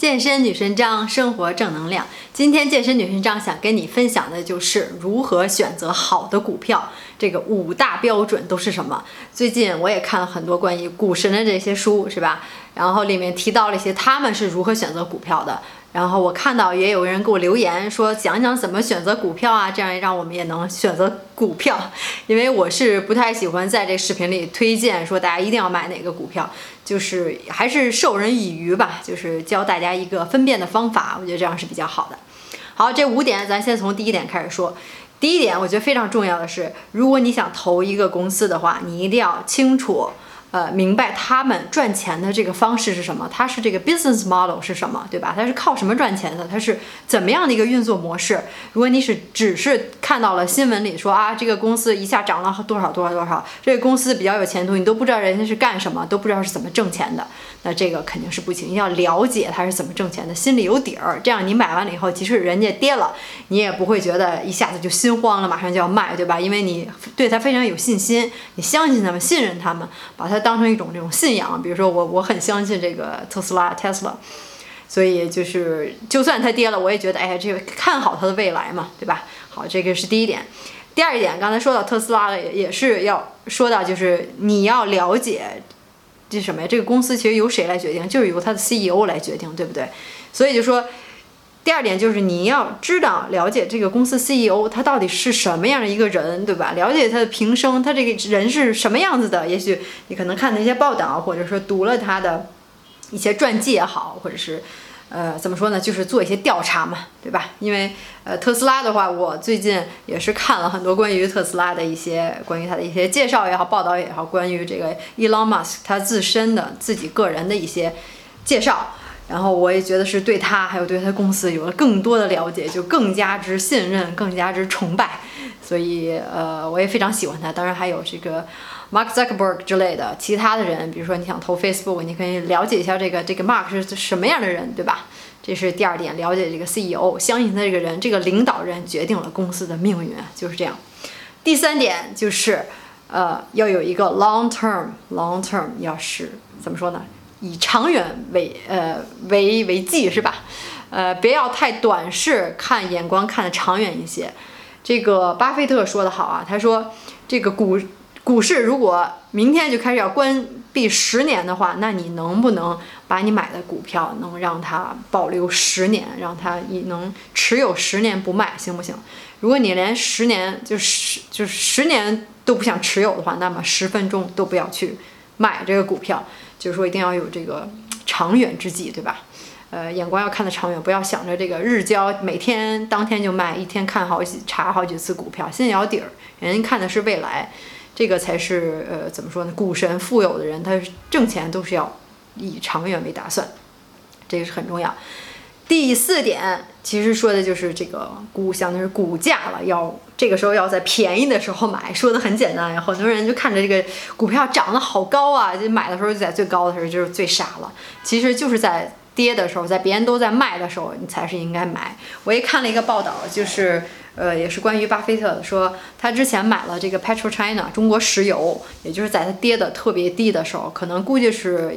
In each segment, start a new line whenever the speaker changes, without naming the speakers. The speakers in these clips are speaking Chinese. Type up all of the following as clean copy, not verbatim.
健身女神张，生活正能量。今天健身女神张想跟你分享的就是如何选择好的股票，这个5大标准都是什么？最近我也看了很多关于股神的这些书，是吧？然后里面提到了一些他们是如何选择股票的。然后我看到也有人给我留言说讲讲怎么选择股票啊，这样让我们也能选择股票。因为我是不太喜欢在这视频里推荐说大家一定要买哪个股票，就是还是授人以渔吧，就是教大家一个分辨的方法，我觉得这样是比较好的。好，这5点咱先从第1点开始说。第1点我觉得非常重要的是，如果你想投一个公司的话，你一定要清楚明白他们赚钱的这个方式是什么，它是这个 business model 是什么，对吧？它是靠什么赚钱的？它是怎么样的一个运作模式？如果你只是看到了新闻里说啊，这个公司一下涨了多少，这个公司比较有前途，你都不知道人家是干什么，都不知道是怎么挣钱的，那这个肯定是不行。要了解它是怎么挣钱的，心里有底儿，这样你买完了以后，即使人家跌了，你也不会觉得一下子就心慌了，马上就要卖，对吧？因为你对它非常有信心，你相信他们，信任他们，把它当成一种这种信仰。比如说我很相信这个特斯拉 Tesla， 所以就算它跌了，我也觉得这个看好它的未来嘛，对吧？好，这个是第1点。第2点，刚才说到特斯拉的也是要说到，就是你要了解这什么呀？这个公司其实由谁来决定？就是由它的 CEO 来决定，对不对？所以就说第2点就是你要知道了解这个公司 CEO 他到底是什么样的一个人，对吧？了解他的平生，他这个人是什么样子的。也许你可能看那些报道，或者说读了他的一些传记也好，或者是怎么说呢，就是做一些调查嘛，对吧？因为特斯拉的话，我最近也是看了很多关于特斯拉的关于他的一些介绍也好，报道也好，关于这个 Elon Musk 他自己个人的一些介绍。然后我也觉得是对他还有对他公司有了更多的了解，就更加之信任，更加之崇拜。所以我也非常喜欢他。当然还有这个 Mark Zuckerberg 之类的其他的人，比如说你想投 Facebook， 你可以了解一下这个 Mark 是什么样的人，对吧？这是第2点，了解这个 CEO， 相信他这个人，这个领导人决定了公司的命运，就是这样。第3点就是要有一个 long term， 要是怎么说呢？以长远为计，是吧？不要太短视，眼光看得长远一些。这个巴菲特说得好啊，他说这个股市如果明天就开始要关闭10年的话，那你能不能把你买的股票能让它保留10年，让它能持有10年不卖，行不行？如果你连10年就是10年都不想持有的话，那么10分钟都不要去买这个股票。就是说一定要有这个长远之计，对吧？眼光要看得长远，不要想着这个日交，每天当天就卖，一天查好几次股票，心里有底儿。人家看的是未来，这个才是怎么说呢？股神富有的人，他挣钱都是要以长远为打算，这个是很重要。第4点其实说的就是这个相当于是股价了，这个时候要在便宜的时候买，说的很简单。很多人就看着这个股票涨得好高啊，就买的时候就在最高的时候就是最傻了。其实就是在跌的时候，在别人都在卖的时候，你才是应该买。我也看了一个报道，就是也是关于巴菲特的，说他之前买了这个 PetroChina 中国石油，也就是在它跌的特别低的时候，可能估计是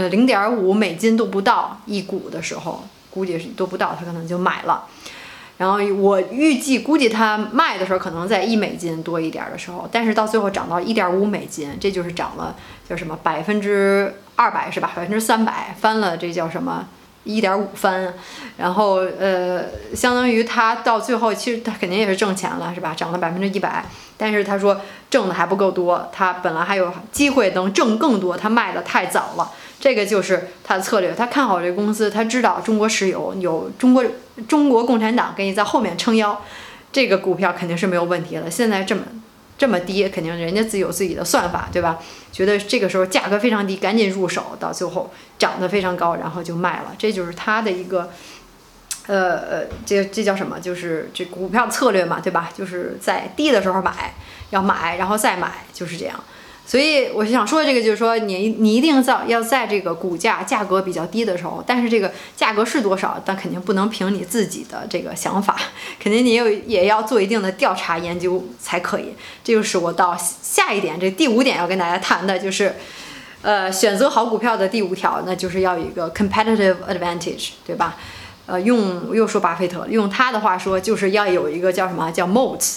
0.5美金都不到一股的时候。估计是都不到，他可能就买了。然后我估计他卖的时候可能在1美金多一点的时候，但是到最后涨到1.5美金，这就是涨了叫什么200%是吧？300%翻了，这叫什么？1.5翻。然后相当于他到最后其实他肯定也是挣钱了，是吧？涨了100%，但是他说挣的还不够多，他本来还有机会能挣更多，他卖的太早了。这个就是他的策略，他看好这个公司，他知道中国石油有中国共产党给你在后面撑腰，这个股票肯定是没有问题了。现在这么低，肯定人家自己有自己的算法，对吧？觉得这个时候价格非常低，赶紧入手，到最后涨得非常高，然后就卖了。这就是他的一个这叫什么？就是这股票策略嘛，对吧？就是在低的时候要买，然后再买，就是这样。所以我想说的这个就是说，你一定要在这个价格比较低的时候，但是这个价格是多少，但肯定不能凭你自己的这个想法，肯定你也要做一定的调查研究才可以。这就是我到下一点，这第5点要跟大家谈的，就是选择好股票的第5条，那就是要有一个 competitive advantage， 对吧？又说巴菲特，用他的话说，就是要有一个叫什么，叫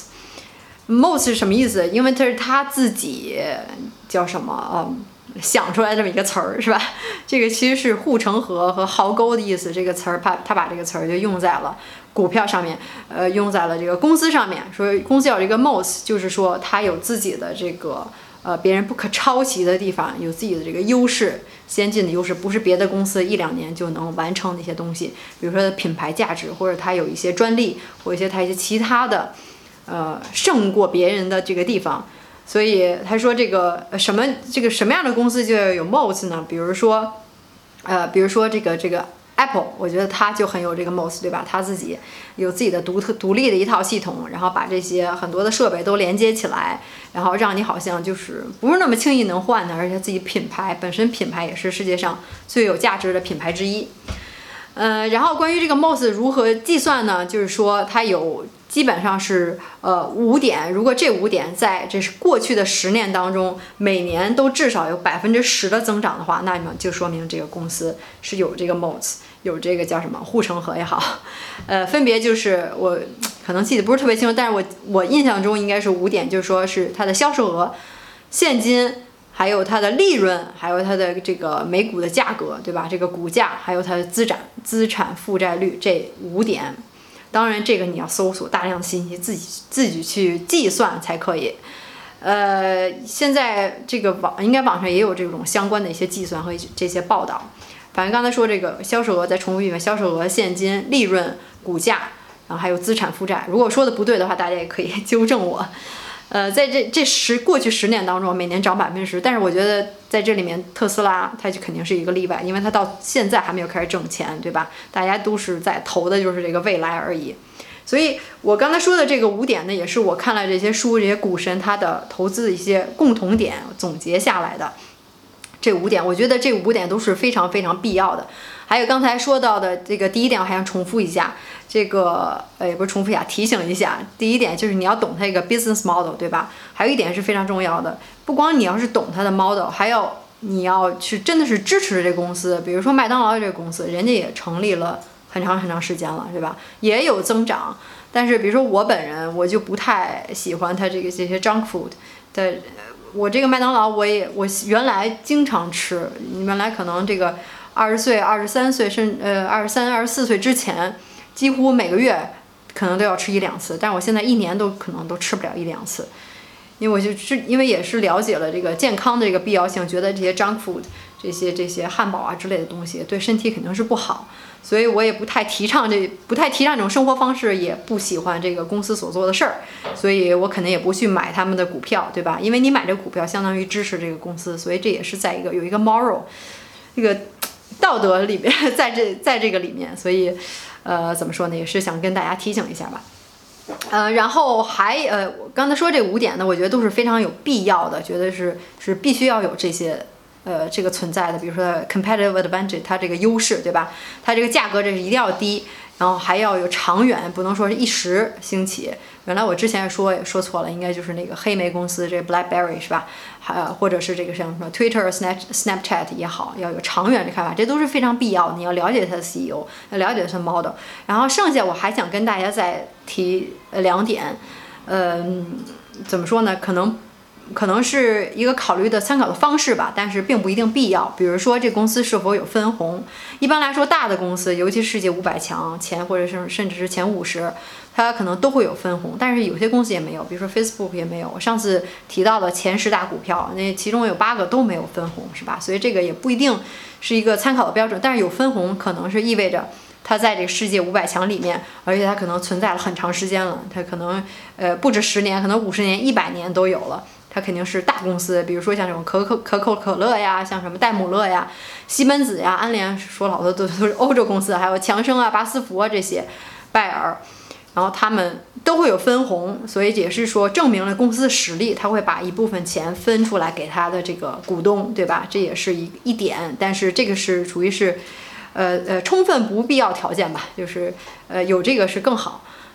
moats。moats 是什么意思？因为这是他自己叫什么想出来这么一个词儿，是吧？这个其实是护城河和壕沟的意思。这个词儿，他把这个词儿就用在了股票上面，用在了这个公司上面。说公司有这个 moats， 就是说它有自己的这个别人不可抄袭的地方，有自己的这个优势，先进的优势，不是别的公司1-2年就能完成的一些东西。比如说品牌价值，或者它有一些专利，或者它一些其他的胜过别人的这个地方。所以他说这个什么样的公司就要有 moats 呢？比如说这个 Apple， 我觉得它就很有这个 moats， 对吧？它自己有自己的独立的一套系统，然后把这些很多的设备都连接起来，然后让你好像就是不是那么轻易能换的，而且自己本身品牌也是世界上最有价值的品牌之一。然后关于这个 moats 如何计算呢？就是说它基本上是5点，如果这5点在这是过去的10年当中每年都至少有10%的增长的话，那么就说明这个公司是有这个 moats， 有这个叫什么护城河也好，分别就是我可能记得不是特别清楚，但是我印象中应该是5点，就是说是它的销售额、现金，还有它的利润，还有它的这个每股的价格，对吧？这个股价，还有它的资产负债率，这5点。当然，这个你要搜索大量的信息，自己去计算才可以。现在这个应该网上也有这种相关的一些计算和这些报道。反正刚才说这个销售额，再重复一遍：销售额、现金、利润、股价，然后还有资产负债。如果说的不对的话，大家也可以纠正我。在过去10年当中，每年涨10%，但是我觉得在这里面特斯拉它就肯定是一个例外，因为它到现在还没有开始挣钱，对吧？大家都是在投的就是这个未来而已。所以我刚才说的这个5点呢，也是我看了这些书、这些股神他的投资的一些共同点总结下来的。这5点，我觉得这5点都是非常非常必要的。还有刚才说到的这个第1点，我还想重复一下，这个也不是重复一下，提醒一下。第1点就是你要懂它一个 business model， 对吧？还有一点是非常重要的，不光你要是懂它的 model， 还要你要去真的是支持这个公司。比如说麦当劳这个公司，人家也成立了很长时间了，对吧？也有增长，但是比如说我本人，我就不太喜欢它这些 junk food 的。我这个麦当劳我原来经常吃，原来可能这个20岁、23岁，23、24岁之前，几乎每个月可能都要吃1-2次，但是我现在1年都可能都吃不了1-2次，因为因为也是了解了这个健康的这个必要性，觉得这些 junk food 这些汉堡啊之类的东西对身体肯定是不好，所以我也不太提倡这种生活方式，也不喜欢这个公司所做的事儿，所以我肯定也不去买他们的股票，对吧？因为你买这个股票相当于支持这个公司，所以这也是有一个 moral 这个道德里面，在这个里面，所以怎么说呢，也是想跟大家提醒一下吧。然后我刚才说这5点呢，我觉得都是非常有必要的，觉得是必须要有这些这个存在的。比如说 competitive advantage， 它这个优势，对吧？它这个价格这是一定要低，然后还要有长远，不能说是一时兴起。原来我之前也说错了，应该就是那个黑莓公司，这个 BlackBerry 是吧？或者是这个像什么 Twitter、Snapchat 也好，要有长远的看法，这都是非常必要的。你要了解它的 CEO， 要了解它的 model。然后剩下我还想跟大家再提2点，怎么说呢？可能是一个考虑的参考的方式吧，但是并不一定必要。比如说这公司是否有分红，一般来说大的公司，尤其世界500强前或者是甚至是前50，它可能都会有分红，但是有些公司也没有，比如说 Facebook 也没有。我上次提到的前10大股票，那其中有8个都没有分红，是吧？所以这个也不一定是一个参考的标准，但是有分红可能是意味着它在这个世界500强里面，而且它可能存在了很长时间了，它可能不止10年，可能50年、100年都有了。它肯定是大公司，比如说像这种可口可乐呀，像什么戴姆勒呀、西门子呀、安联，说老多都是欧洲公司，还有强生啊、巴斯福啊这些，拜耳，然后他们都会有分红，所以也是说证明了公司的实力，他会把一部分钱分出来给他的这个股东，对吧？这也是一点，但是这个是属于是充分不必要条件吧，就是有这个是更好。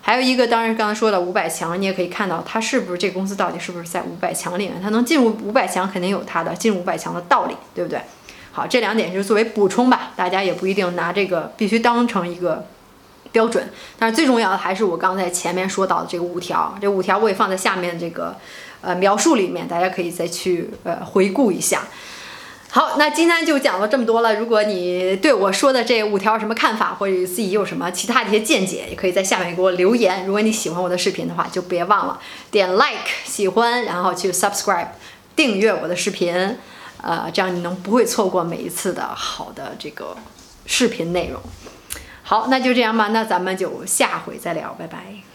还有一个，当然刚才说的500强，你也可以看到它是不是这个公司到底是不是在500强里面，它能进入500强，肯定有它的进入500强的道理，对不对？好，这2点就是作为补充吧，大家也不一定拿这个必须当成一个标准，但是最重要的还是我刚才前面说到的这个5条，这5条我也放在下面这个描述里面，大家可以再去回顾一下。好，那今天就讲了这么多了。如果你对我说的这5条有什么看法，或者自己有什么其他的一些见解，也可以在下面给我留言。如果你喜欢我的视频的话，就别忘了点 like 喜欢，然后去 subscribe 订阅我的视频，这样你不会错过每一次的好的这个视频内容。好，那就这样吧，那咱们就下回再聊，拜拜。